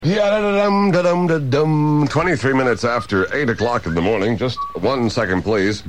Yeah-da-da-dum-da-dum-da-dum. 23 minutes after 8 o'clock in the morning. Just 1 second, please.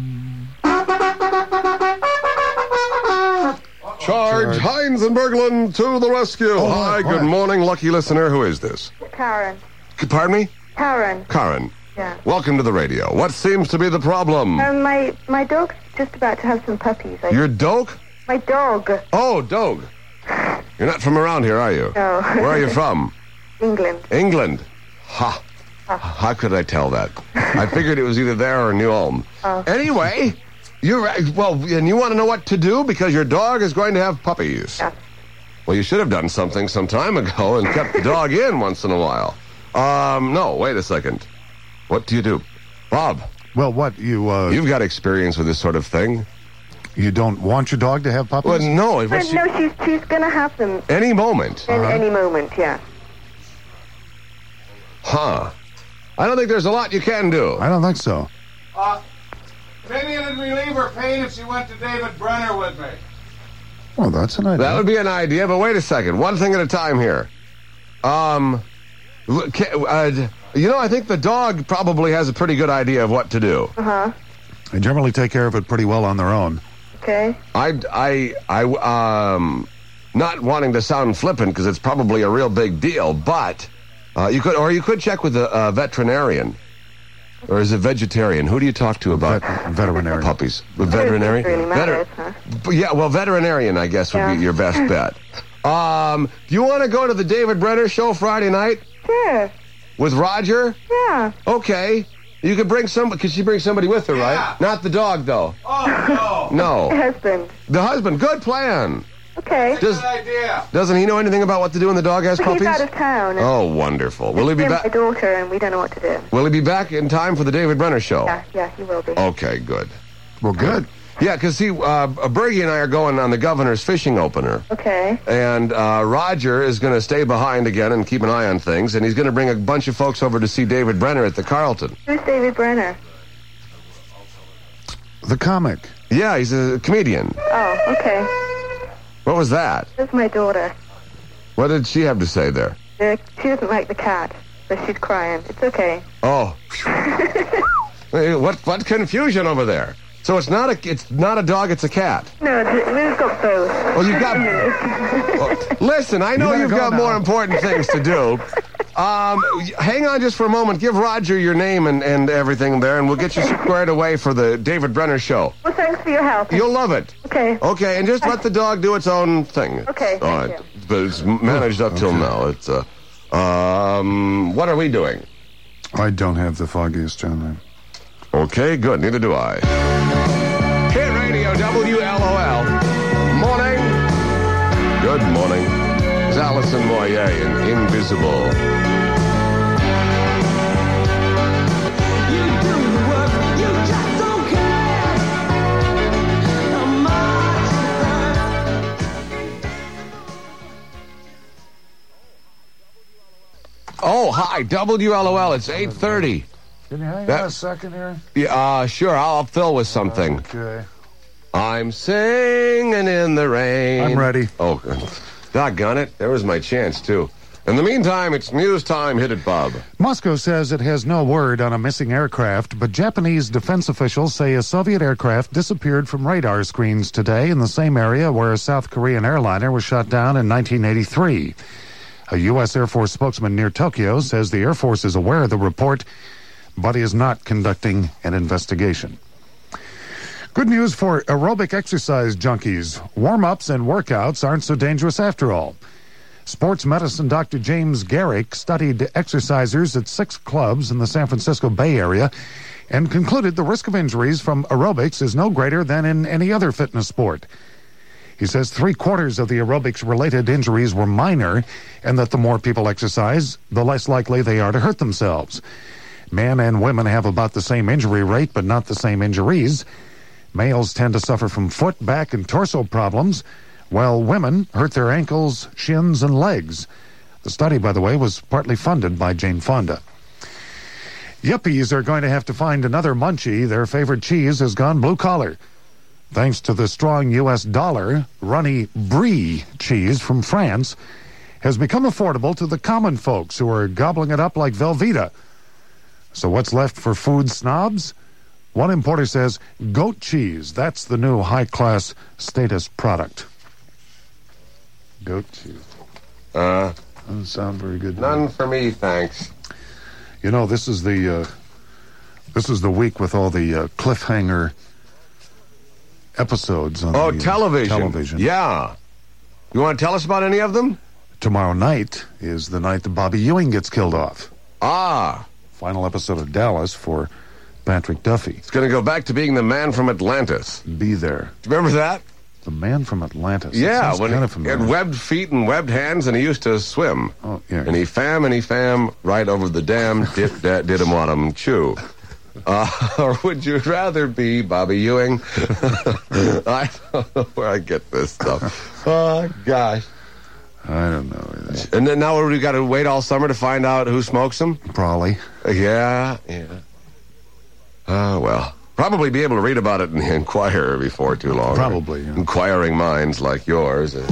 Charge Hines and Berglund to the rescue. Hi, good morning, lucky listener. Who is this? Karen. Pardon me? Karen. Karen. Yeah. Welcome to the radio. What seems to be the problem? My dog's just about to have some puppies. Your dog? My dog. Oh, dog. You're not from around here, are you? No. Where are you from? England. England. Ha. How could I tell that? I figured it was either there or New Ulm. Oh. Anyway, and you want to know what to do because your dog is going to have puppies. Yeah. Well, you should have done something some time ago and kept the dog in once in a while. No, wait a second. What do you do? Bob. Well, what, You've got experience with this sort of thing. You don't want your dog to have puppies? Well, no. No, she's going to have them. Any moment. Any moment, yeah. Huh. I don't think there's a lot you can do. I don't think so. Maybe it'd relieve her pain if she went to David Brenner with me. Well, that's an idea. That would be an idea, but wait a second. One thing at a time here. I think the dog probably has a pretty good idea of what to do. Uh-huh. They generally take care of it pretty well on their own. Okay. Not wanting to sound flippant because it's probably a real big deal, but you could check with a veterinarian. Or is it vegetarian? Who do you talk to about veterinarian puppies? The veterinarian? Really matters, huh? Yeah, well, veterinarian, I guess, would be your best bet. Do you want to go to the David Brenner show Friday night? Sure. With Roger? Yeah. Okay. You could bring somebody, because she brings somebody with her, right? Not the dog, though. Oh, no. No. The husband. The husband. Good plan. Okay. Good idea. Doesn't he know anything about what to do when the dog has puppies? He's out of town. Oh, wonderful. Will he be back? My daughter, and we don't know what to do. Will he be back in time for the David Brenner show? Yeah, he will be. Okay, good. Well, good. Yeah, because Bergie and I are going on the governor's fishing opener. Okay. And Roger is going to stay behind again and keep an eye on things, and he's going to bring a bunch of folks over to see David Brenner at the Carlton. Who's David Brenner? The comic. Yeah, he's a comedian. Oh, okay. What was that? That's my daughter. What did she have to say there? She doesn't like the cat, so she's crying. It's okay. Oh. Hey, what confusion over there? So it's not a dog, it's a cat. No, we've got both. Well, you've got... Listen, I know you've got more important things to do. Hang on just for a moment. Give Roger your name and everything there, and we'll get you squared away for the David Brenner show. Well, thanks for your help. You'll love it. Okay. Okay, and just let the dog do its own thing. Okay, All right. But it's managed up till now. It's, what are we doing? I don't have the foggiest, John. Okay, good. Neither do I. Hit Radio, WLOL. Morning. Good morning. It's Alison Moyer in Invisible. Oh, hi, WLOL. It's 8:30. Can you hang on a second here? Yeah, sure. I'll fill with something. Okay. I'm singing in the rain. I'm ready. Oh, doggone it. There was my chance, too. In the meantime, it's news time. Hit it, Bob. Moscow says it has no word on a missing aircraft, but Japanese defense officials say a Soviet aircraft disappeared from radar screens today in the same area where a South Korean airliner was shot down in 1983. A U.S. Air Force spokesman near Tokyo says the Air Force is aware of the report, but is not conducting an investigation. Good news for aerobic exercise junkies. Warm-ups and workouts aren't so dangerous after all. Sports medicine Dr. James Garrick studied exercisers at 6 clubs in the San Francisco Bay Area and concluded the risk of injuries from aerobics is no greater than in any other fitness sport. He says 3/4 of the aerobics-related injuries were minor, and that the more people exercise, the less likely they are to hurt themselves. Men and women have about the same injury rate, but not the same injuries. Males tend to suffer from foot, back, and torso problems, while women hurt their ankles, shins, and legs. The study, by the way, was partly funded by Jane Fonda. Yuppies are going to have to find another munchie. Their favorite cheese has gone blue-collar. Thanks to the strong U.S. dollar, runny Brie cheese from France has become affordable to the common folks who are gobbling it up like Velveeta. So what's left for food snobs? One importer says goat cheese. That's the new high-class status product. Goat cheese. Doesn't sound very good. None for me, thanks. You know, this is the week with all the cliffhanger episodes on television. Yeah. You want to tell us about any of them? Tomorrow night is the night that Bobby Ewing gets killed off. Final episode of Dallas for Patrick Duffy. It's going to go back to being the man from Atlantis. Be there. Do you remember that? The man from Atlantis. Yeah, when he had webbed feet and webbed hands, and he used to swim. Oh, yeah. And he fam, right over the dam, did him what him chew. Or would you rather be Bobby Ewing? I don't know where I get this stuff. Oh, gosh. I don't know either. And then now we got to wait all summer to find out who smokes them? Probably. Yeah. Well, probably be able to read about it in the Enquirer before too long. Probably, yeah. Inquiring minds like yours. Big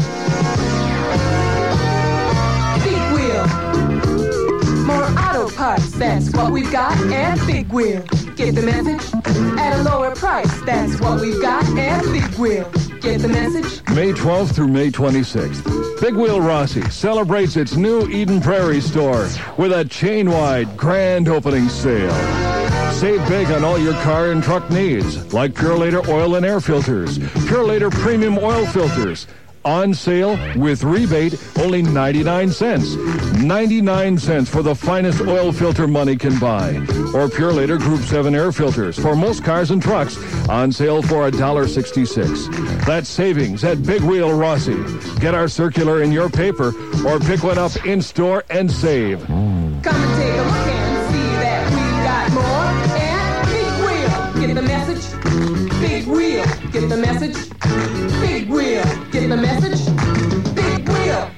Wheel. More auto parts, that's what we've got at Big Wheel. Get the message? At a lower price, that's what we've got at Big Wheel. Get the message? May 12th through May 26th. Big Wheel Rossi celebrates its new Eden Prairie store with a chain-wide grand opening sale. Save big on all your car and truck needs, like Purelator oil and air filters, Purelator premium oil filters. On sale with rebate, only 99 cents. 99 cents for the finest oil filter money can buy. Or Purelator Group 7 air filters for most cars and trucks. On sale for $1.66. That's savings at Big Wheel Rossi. Get our circular in your paper or pick one up in store and save. Come and take a look and see that we got more at Big Wheel. Get the message? Big Wheel. Get the message? Big Wheel. Get the message? Big Wheel.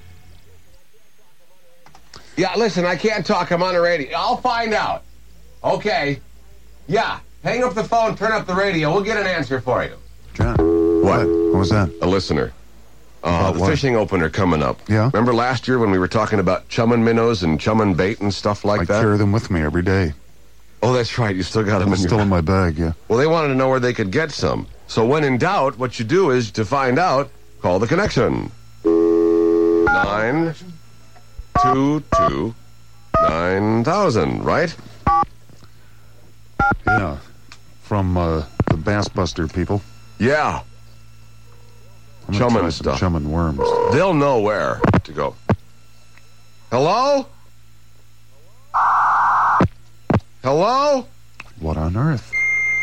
Yeah, listen, I can't talk. I'm on the radio. I'll find out. Okay. Yeah, hang up the phone, turn up the radio. We'll get an answer for you. John. What? What was that? A listener. The what? fishing opener coming up. Yeah? Remember last year when we were talking about chummin' minnows and chummin' bait and stuff like I that? carry them with me every day. Oh, that's right. You still got them Still in my bag, yeah. Well, they wanted to know where they could get some. So when in doubt, what you do is, to find out, call the connection. 922-9000, right? Yeah. From the Bass Buster people. Yeah. I'm gonna try Chummin' some stuff. Chummin' worms. They'll know where to go. Hello? Hello? What on earth?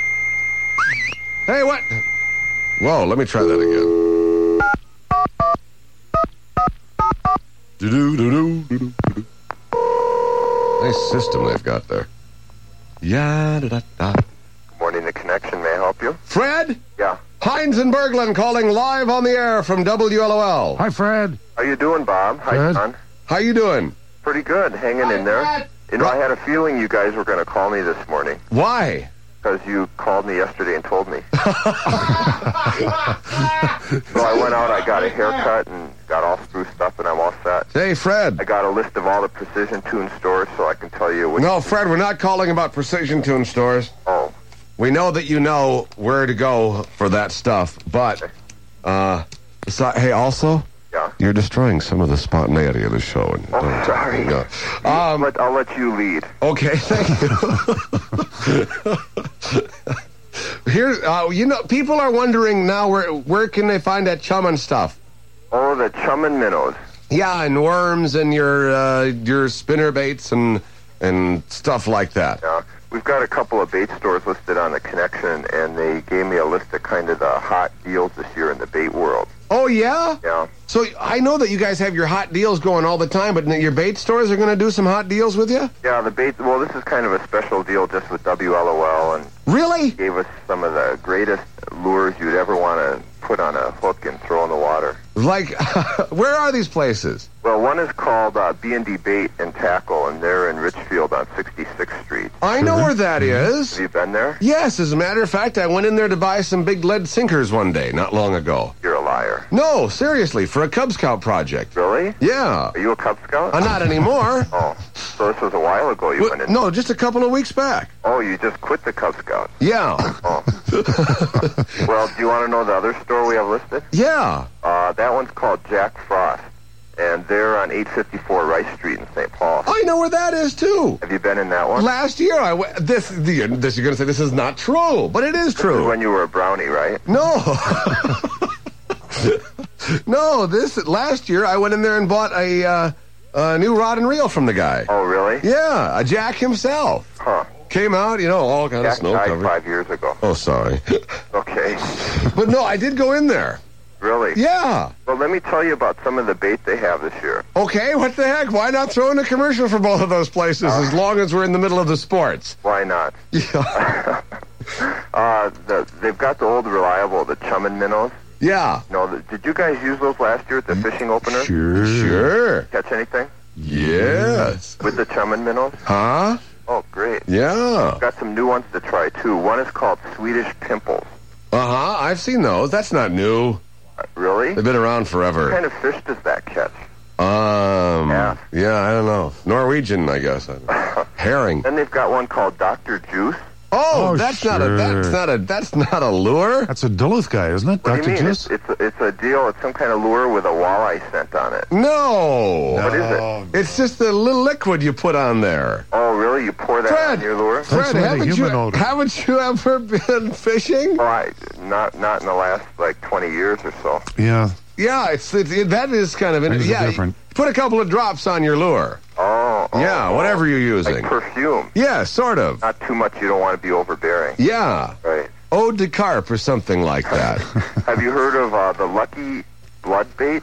Hey, what? Whoa, let me try that again. Do-do-do-do-do-do-do. Nice system they've got there. Ya-da-da-da. Morning, The Connection. May I help you? Fred? Yeah. Hines and Berglund calling live on the air from WLOL. Hi, Fred. How you doing, Bob? Hi, Good. John. How you doing? Pretty good. Hanging in there. You know, I had a feeling you guys were going to call me this morning Why? because you called me yesterday and told me. So I went out, I got a haircut and got all spruced up, and I'm all set. Hey, Fred. I got a list of all the Precision Tune stores so I can tell you which... No, Fred, we're not calling about Precision Tune stores. Oh. We know that you know where to go for that stuff, but, hey, also... Yeah. You're destroying some of the spontaneity of the show. Oh, sorry. No. I'll let you lead. Okay, thank you. Here's, people are wondering now where can they find that chummin' stuff? Oh, the chummin' minnows. Yeah, and worms and your spinner baits and stuff like that. Yeah. We've got a couple of bait stores listed on The Connection, and they gave me a list of kind of the hot deals this year in the bait world. Oh, yeah? Yeah. So I know that you guys have your hot deals going all the time, but your bait stores are going to do some hot deals with you? Yeah, the bait, well, this is kind of a special deal just with WLOL, and Really? gave us some of the greatest lures you'd ever want to put on a hook and throw in the water. Like, where are these places? Well, one is called B&D Bait and Tackle, and they're in Richfield on 66th Street. I know where that is. Have you been there? Yes, as a matter of fact, I went in there to buy some big lead sinkers one day, not long ago. You're a liar. No, seriously, for a Cub Scout project. Really? Yeah. Are you a Cub Scout? Not anymore. Oh, so this was a while ago you went in. No, just a couple of weeks back. Oh, you just quit the Cub Scout. Yeah. Oh. Well, do you want to know the other store we have listed? Yeah. That one's called Jack Frost, and they're on 854 Rice Street in St. Paul. I know where that is, too. Have you been in that one? Last year, I went. This you're going to say this is not true, but it is true. This is when you were a brownie, right? No. No, last year, I went in there and bought a new rod and reel from the guy. Oh, really? Yeah, a Jack himself. Huh. Came out, all kind of Jack snow died covered. 5 years ago. Oh, sorry. Okay. But no, I did go in there. Really? Yeah. Well, let me tell you about some of the bait they have this year. Okay, what the heck? Why not throw in a commercial for both of those places as long as we're in the middle of the sports? Why not? Yeah. They've got the old reliable, the Chummin minnows. Yeah. Did you guys use those last year at the fishing opener? Sure. Catch anything? Yes. With the Chummin minnows? Huh? Oh, great. Yeah. Got some new ones to try, too. One is called Swedish Pimples. Uh-huh, I've seen those. That's not new. Really? They've been around forever. What kind of fish does that catch? Yeah, I don't know. Norwegian, I guess. Herring. Then they've got one called Dr. Juice. Oh, that's sure. that's not a lure. That's a Duluth guy, isn't it? What do Dr. you mean? Juice? It's a deal. It's some kind of lure with a walleye scent on it. No. What is it? It's just the little liquid you put on there. Oh, really? You pour that on your lure? Fred, where the haven't human odor. you ever been fishing? Oh, not in the last 20 years or so. Yeah. Yeah, that is kind of Things are different. Put a couple of drops on your lure. Oh. Yeah, whatever you're using. Like perfume. Yeah, sort of. Not too much. You don't want to be overbearing. Yeah. Right. Eau de carp or something like that. Have you heard of the Lucky Blood Bait?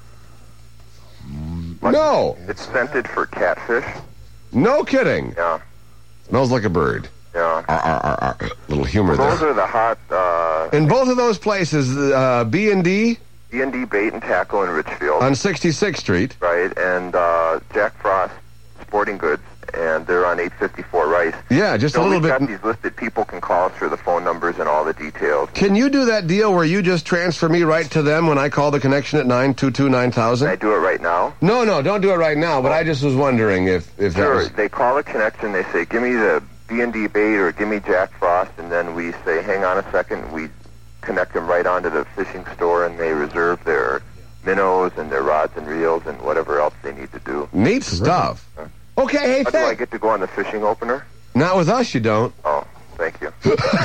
No. It's scented for catfish. No kidding. Yeah. Smells like a bird. Yeah. Little humor Those there. are the hot In both of those places, B&D D&D Bait and Tackle in Richfield. on 66th Street. Right, and Jack Frost Sporting Goods, and they're on 854 Rice. Yeah, just a little we've bit. got these listed. People can call us for the phone numbers and all the details. Can you do that deal where you just transfer me right to them when I call the connection at 922-9000? Can I do it right now? No, don't do it right now, but I just was wondering if that Sure. was... They call the connection, they say, give me the B&D Bait or give me Jack Frost, and then we say, hang on a second, we connect them right onto the fishing store, and they reserve their minnows and their rods and reels and whatever else they need to do. Neat stuff. Okay, hey, How do I get to go on the fishing opener? Not with us, you don't. Oh, thank you.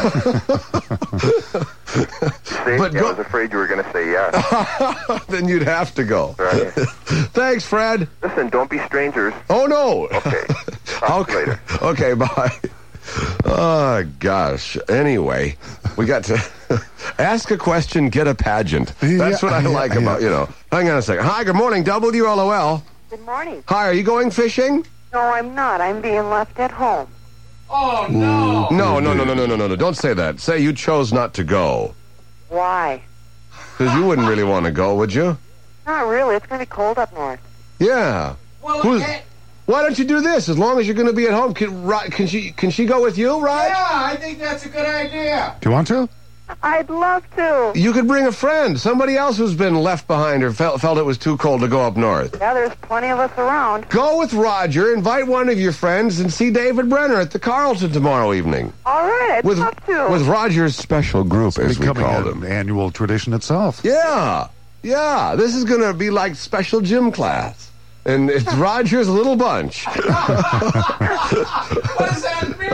But I was afraid you were going to say yes. Then you'd have to go. Right. Thanks, Fred. Listen, don't be strangers. Oh, no. Okay. Talk to you later. Okay, bye. Oh, gosh. Anyway, we got to ask a question, get a pageant. That's what I like about, Hang on a second. Hi, good morning, WLOL. Good morning. Hi, are you going fishing? No, I'm not. I'm being left at home. Oh, no. No. Don't say that. Say you chose not to go. Why? Because you wouldn't really want to go, would you? Not really. It's going to be cold up north. Yeah. Well, Why don't you do this? As long as you're going to be at home, can she go with you, Raj? yeah, I think that's a good idea. Do you want to? I'd love to. You could bring a friend, somebody else who's been left behind or felt it was too cold to go up north. Yeah, there's plenty of us around. Go with Roger, invite one of your friends, and see David Brenner at the Carlton tomorrow evening. All right, I'd love to. With Roger's special group, as we Becoming called an him. annual tradition itself. Yeah. This is going to be like special gym class. And it's Roger's little bunch. What does that mean?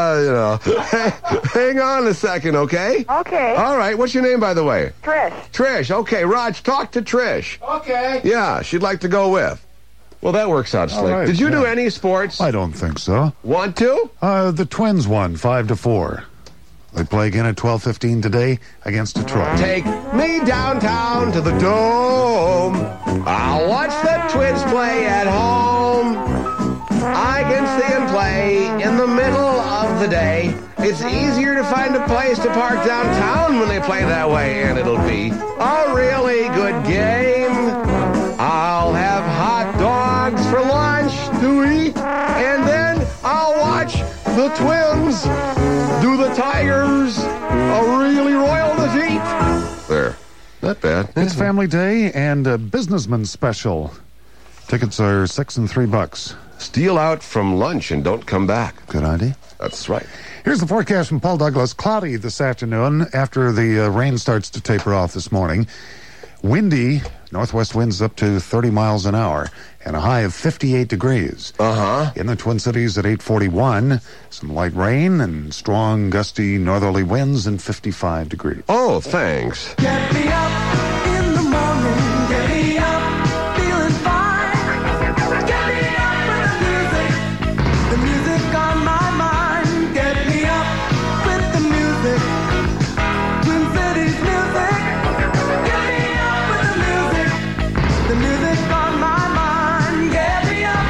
Hang on a second, okay? Okay. All right, what's your name, by the way? Trish. Trish, okay. Raj, talk to Trish. Okay. Yeah, she'd like to go with. Well, that works out, Slick. right, Did you do yeah. any sports? I don't think so. Want to? The Twins won 5-4. They play again at 12:15 today against Detroit. Take me downtown to the Dome. I'll watch the Twins play at home. I can see them play in the middle of the day. It's easier to find a place to park downtown when they play that way, and it'll be a really good game. I'll have hot dogs for lunch to eat, and then I'll watch the Twins do the Tigers a really royal defeat. There. Not bad. It's Family Day and a businessman special. Tickets are $6 and $3. Steal out from lunch and don't come back. Good idea. That's right. Here's the forecast from Paul Douglas. Cloudy this afternoon after the rain starts to taper off this morning. Windy, northwest winds up to 30 miles an hour and a high of 58 degrees. In the Twin Cities at 8:41, some light rain and strong gusty northerly winds and 55 degrees. Oh, thanks. Get me up in the morning, get me up, feeling fine. Get me up with the music on my mind. Get me up with the music, Twin Cities music. Get me up with the music on my mind. Get me up,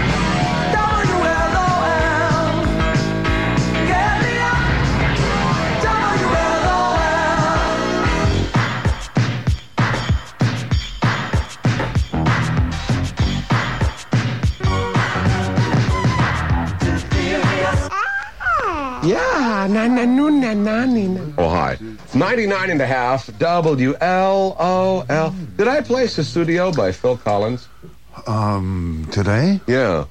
WLOL. Get me up, WLOL. Yeah, Oh, hi. 99 and a half, WLOL. Did I place a studio by Phil Collins? Today? Yeah.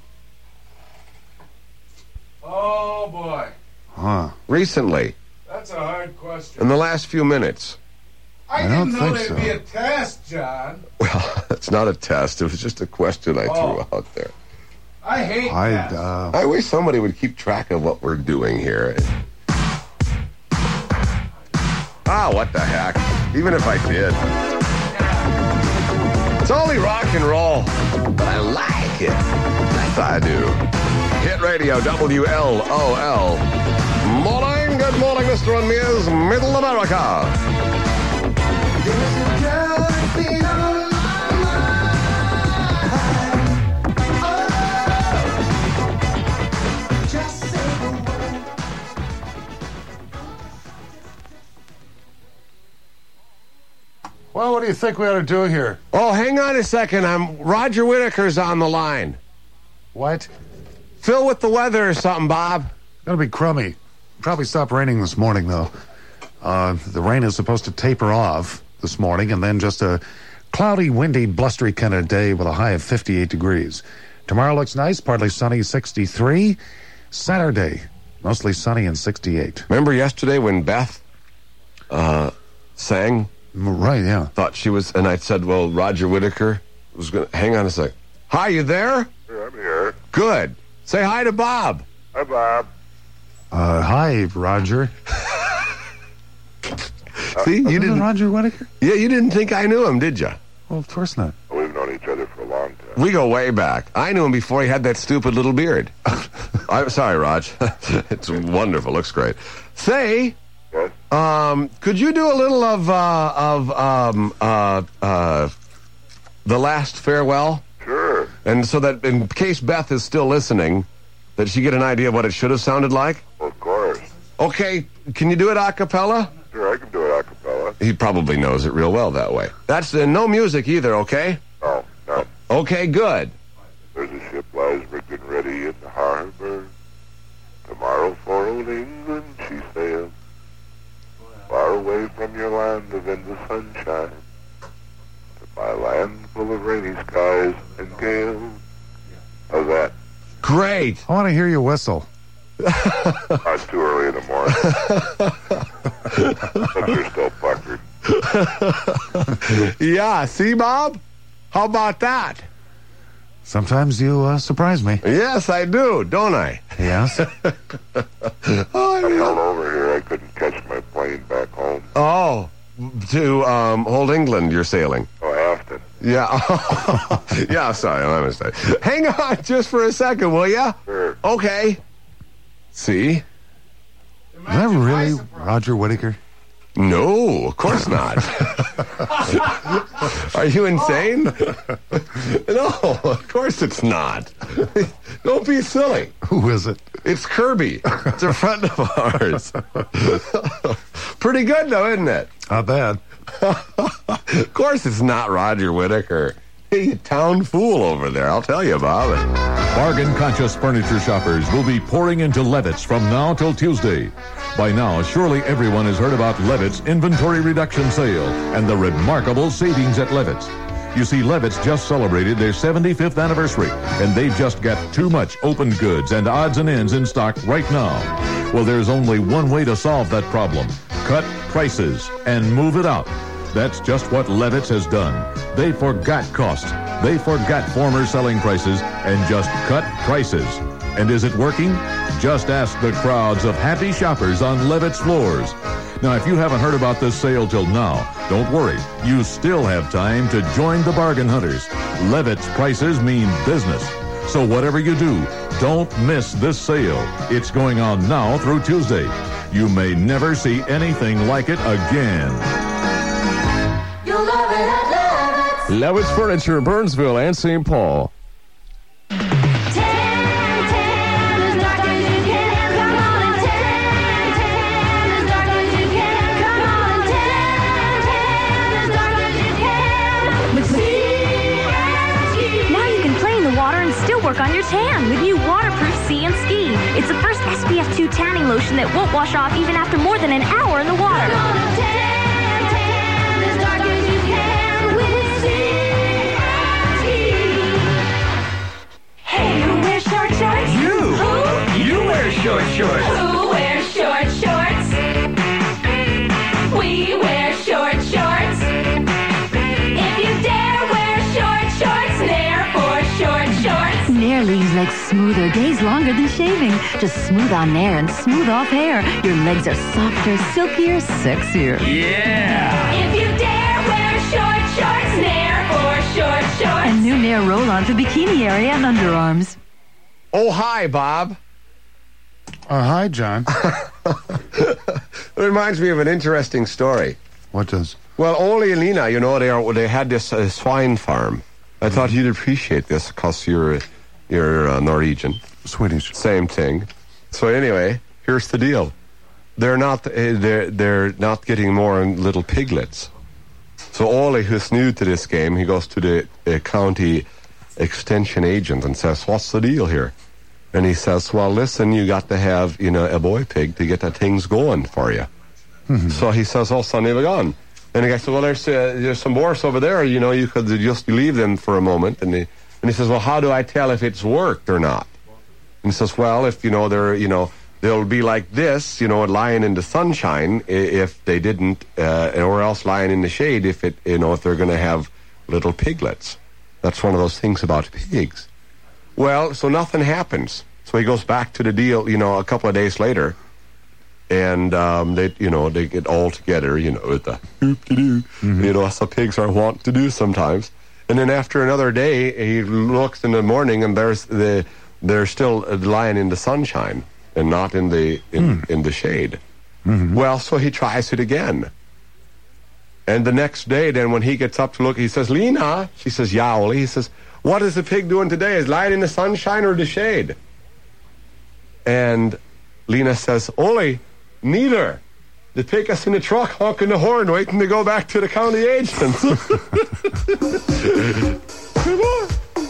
Oh, boy. Huh. Recently. That's a hard question. In the last few minutes. I don't didn't know think there'd so. be a test, John. Well, it's not a test. It was just a question I threw out there. I hate tests. I wish somebody would keep track of what we're doing here. Ah, what the heck. Even if I did. It's only rock and roll. But I like it. Yes, I do. Hit Radio, WLOL. Morning, good morning, Mr. and Ms. Middle America. Well, what do you think we ought to do here? Oh, hang on a second. Roger Whittaker's on the line. What? Phil with the weather or something, Bob. Gonna be crummy. Probably stopped raining this morning, though. The rain is supposed to taper off this morning, and then just a cloudy, windy, blustery kind of day with a high of 58 degrees. Tomorrow looks nice, partly sunny, 63. Saturday, mostly sunny and 68. Remember yesterday when Beth sang? Right, yeah. Thought she was, and I said, well, Roger Whittaker was going to, hang on a sec. Hi, you there? Sure, I'm here. Good. Say hi to Bob. Hi, Bob. Hi, Roger. See, you Isn't it didn't, Roger Whittaker? yeah, you didn't think I knew him, did you? Well, of course not. We've known each other for a long time. We go way back. I knew him before he had that stupid little beard. I'm sorry, Raj. It's wonderful. Looks great. Say, Yes? could you do a little of The Last Farewell? Sure. And so that in case Beth is still listening, that she get an idea of what it should have sounded like? Of course. Okay, can you do it a cappella? Sure, I can do it a cappella. He probably knows it real well that way. That's no music either, okay? Oh, no. Okay, good. There's a ship lies rigged and ready in the harbor. Tomorrow for old England she sails. Far away from your land of endless sunshine. To my land full of rainy skies and gales. How's that? Great. I want to hear you whistle. It's too early in the morning. But you're still puckered. Yeah, see, Bob? How about that? Sometimes you surprise me. Yes, I do, don't I? Yes? Oh, I held over here. I couldn't catch my plane back home. oh, to Old England you're sailing. Oh, Afton. Yeah. Yeah, sorry, my mistake. Hang on just for a second, will ya? Sure. Okay. See? Is that really Roger Whittaker? No, of course not. Are you insane? No, of course it's not. Don't be silly. Who is it? It's Kirby. It's a friend of ours. Pretty good, though, isn't it? Not bad. Of course it's not Roger Whittaker. Hey, you town fool over there, I'll tell you about it. Bargain-conscious furniture shoppers will be pouring into Levitt's from now till Tuesday. By now, surely everyone has heard about Levitt's inventory reduction sale and the remarkable savings at Levitt's. You see, Levitt's just celebrated their 75th anniversary, and they've just got too much open goods and odds and ends in stock right now. Well, there's only one way to solve that problem. Cut prices and move it out. That's just what Levitt's has done. They forgot costs. They forgot former selling prices and just cut prices. And is it working? Just ask the crowds of happy shoppers on Levitt's floors. Now, if you haven't heard about this sale till now, don't worry. You still have time to join the bargain hunters. Levitt's prices mean business. So whatever you do, don't miss this sale. It's going on now through Tuesday. You may never see anything like it again. You'll love it at Levitt's. Levitt's Furniture in Burnsville and St. Paul. Work on your tan with new waterproof Sea and Ski. It's the first SPF 2 tanning lotion that won't wash off even after more than an hour in the water. Tan as dark as you can with Sea and Ski. Hey, who wears short shorts? You! Who? You wear short shorts! Who wears short shorts? We wear short shorts. If you dare wear short shorts, Nair for short shorts. Nair leaves legs smoother, days longer than shaving. Just smooth on Nair and smooth off hair. Your legs are softer, silkier, sexier. Yeah! If you dare wear short shorts, Nair for short shorts. And new Nair roll-on for bikini area and underarms. Oh, hi, Bob. Hi, John. It reminds me of an interesting story. What does? Well, Ole and Lena, you know, they had this swine farm. I thought you'd appreciate this because you're Norwegian. Swedish. Same thing. So anyway, here's the deal. They're not getting more little piglets. So Ole, who's new to this game, he goes to the county extension agent and says, "What's the deal here?" And he says, "Well, listen, you got to have a boy pig to get the things going for you." Mm-hmm. So he says, "Oh, son, they've gone." And the guy said, "Well, there's some horse over there. You could just leave them for a moment." And he says, "Well, how do I tell if it's worked or not?" And he says, "Well, if they'll be like this, lying in the sunshine if they didn't, or else lying in the shade if if they're going to have little piglets. That's one of those things about pigs." Well, so nothing happens. So he goes back to the deal, a couple of days later. And they get all together, with the hoop-de-doo, as the pigs are wont to do sometimes. And then after another day, he looks in the morning, and they're still lying in the sunshine and not in the shade. Mm-hmm. Well, so he tries it again. And the next day, then when he gets up to look, he says, "Lena," she says, "Yeah, Ole." He says, "What is the pig doing today? Is lying in the sunshine or the shade?" And Lena says, "Ole, neither. The pig is in the truck honking the horn waiting to go back to the county agent." Come on.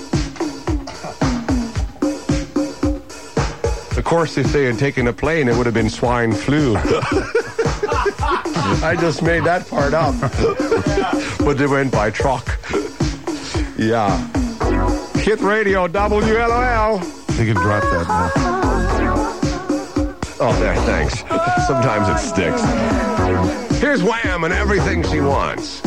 Of course, if they had taken a plane, it would have been swine flu. I just made that part up. But they went by truck. Yeah. Hit Radio, WLOL. You can drop that now. Oh, there, thanks. Sometimes it sticks. Here's Wham and Everything She Wants.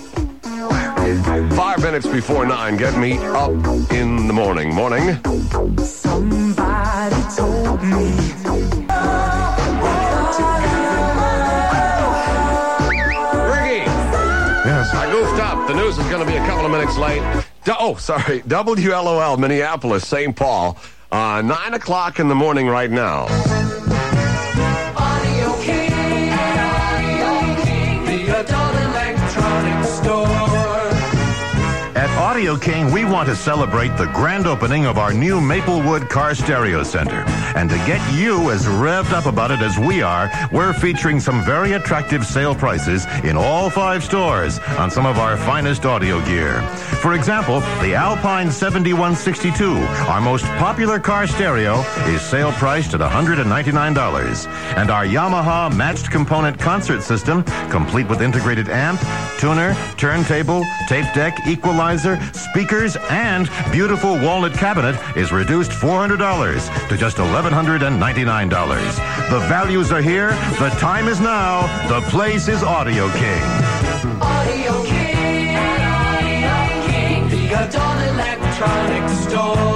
5 minutes before 9. Get me up in the morning. Somebody told me. Ricky. Yes. I goofed up. The news is going to be a couple of minutes late. WLOL, Minneapolis, St. Paul. 9 o'clock in the morning right now. Audio King, the adult electronics store. At Audio King, we want to celebrate the grand opening of our new Maplewood Car Stereo Center. And to get you as revved up about it as we are, we're featuring some very attractive sale prices in all 5 stores on some of our finest audio gear. For example, the Alpine 7162, our most popular car stereo, is sale priced at $199. And our Yamaha matched component concert system, complete with integrated amp, tuner, turntable, tape deck, equalizer, speakers, and beautiful walnut cabinet, is reduced $400 to just $1,199. The values are here. The time is now. The place is Audio King. Audio King, Audio King, the adult electronics store.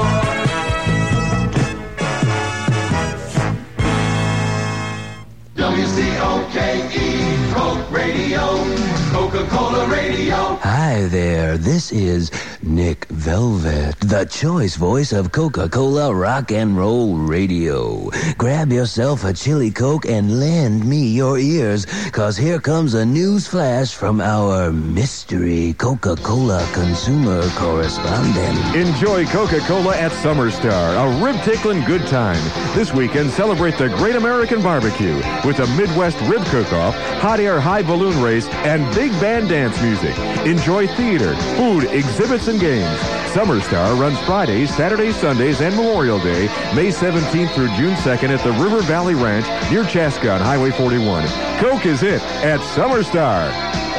WCOKE, Coke Radio, Coca-Cola Radio. Hi there, this is Nick Velvet, the choice voice of Coca-Cola Rock and Roll Radio. Grab yourself a chili Coke and lend me your ears, cause here comes a news flash from our mystery Coca-Cola consumer correspondent. Enjoy Coca-Cola at Summer Star, a rib-tickling good time. This weekend, celebrate the Great American Barbecue with a Midwest rib cook-off, hot air high balloon race, and big band dance music. Enjoy theater, food, exhibits, and games. Summer Star runs Fridays, Saturdays, Sundays, and Memorial Day, May 17th through June 2nd at the River Valley Ranch near Chaska on Highway 41. Coke is it at Summer Star.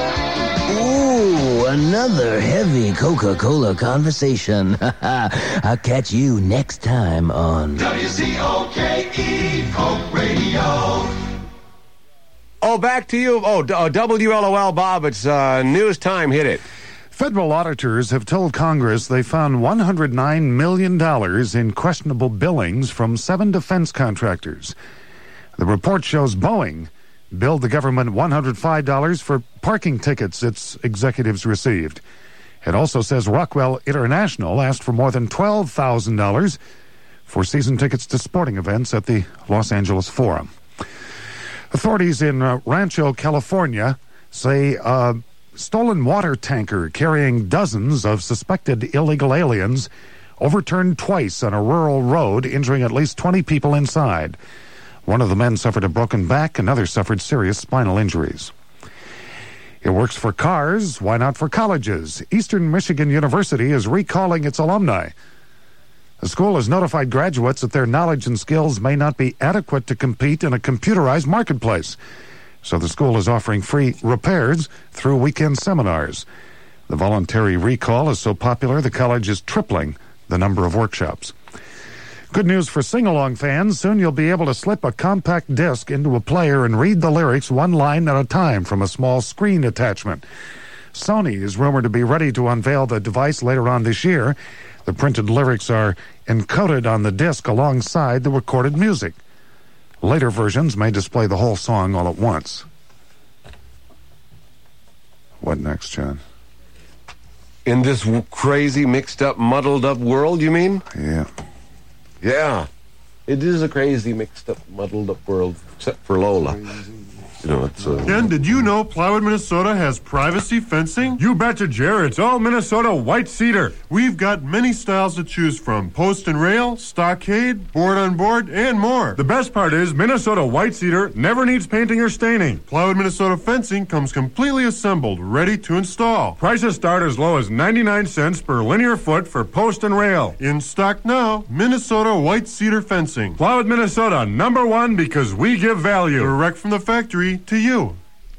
Ooh, another heavy Coca-Cola conversation. I'll catch you next time on WCOKE, Coke Radio. Oh, back to you. WLOL, Bob. It's news time. Hit it. Federal auditors have told Congress they found $109 million in questionable billings from 7 defense contractors. The report shows Boeing billed the government $105 for parking tickets its executives received. It also says Rockwell International asked for more than $12,000 for season tickets to sporting events at the Los Angeles Forum. Authorities in Rancho, California say a stolen water tanker carrying dozens of suspected illegal aliens overturned twice on a rural road, injuring at least 20 people inside. One of the men suffered a broken back, another suffered serious spinal injuries. It works for cars, why not for colleges? Eastern Michigan University is recalling its alumni. The school has notified graduates that their knowledge and skills may not be adequate to compete in a computerized marketplace. So the school is offering free repairs through weekend seminars. The voluntary recall is so popular, the college is tripling the number of workshops. Good news for sing-along fans. Soon you'll be able to slip a compact disc into a player and read the lyrics one line at a time from a small screen attachment. Sony is rumored to be ready to unveil the device later on this year. The printed lyrics are encoded on the disc alongside the recorded music. Later versions may display the whole song all at once. What next, John? In this crazy, mixed-up, muddled-up world, you mean? Yeah. Yeah. It is a crazy, mixed-up, muddled-up world, except for Lola. You know, it's Ken, did you know Plywood, Minnesota has privacy fencing? You betcha, Jared. It's all Minnesota white cedar. We've got many styles to choose from. Post and rail, stockade, board on board, and more. The best part is Minnesota white cedar never needs painting or staining. Plywood, Minnesota fencing comes completely assembled, ready to install. Prices start as low as 99 cents per linear foot for post and rail. In stock now, Minnesota white cedar fencing. Plywood, Minnesota, #1 because we give value. Direct from the factory to you.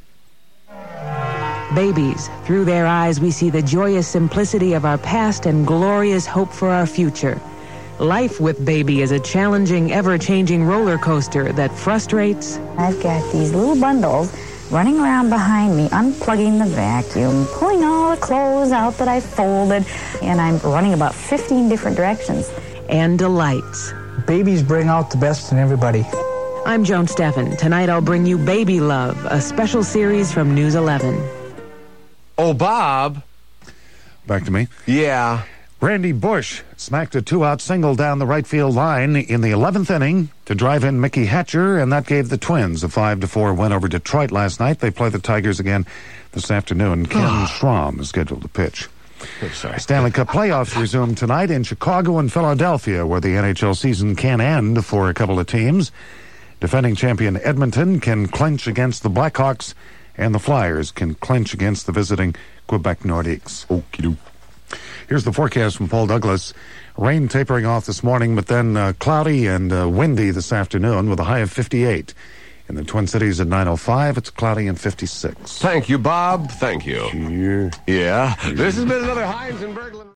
Babies. Through their eyes, we see the joyous simplicity of our past and glorious hope for our future. Life with baby is a challenging, ever-changing roller coaster that frustrates. I've got these little bundles running around behind me, unplugging the vacuum, pulling all the clothes out that I folded, and I'm running about 15 different directions. And delights. Babies bring out the best in everybody. I'm Joan Steffen. Tonight I'll bring you Baby Love, a special series from News 11. Oh, Bob. Back to me. Yeah. Randy Bush smacked a 2-out single down the right field line in the 11th inning to drive in Mickey Hatcher, and that gave the Twins a 5-4 win over Detroit last night. They play the Tigers again this afternoon. Ken Schramm is scheduled to pitch. Sorry. Stanley Cup playoffs resume tonight in Chicago and Philadelphia, where the NHL season can end for a couple of teams. Defending champion Edmonton can clinch against the Blackhawks, and the Flyers can clinch against the visiting Quebec Nordiques. Okie-doke. Here's the forecast from Paul Douglas. Rain tapering off this morning, but then cloudy and windy this afternoon with a high of 58. In the Twin Cities at 9:05, it's cloudy and 56. Thank you, Bob. Thank you. Yeah. This has been another Heinz and Berglund.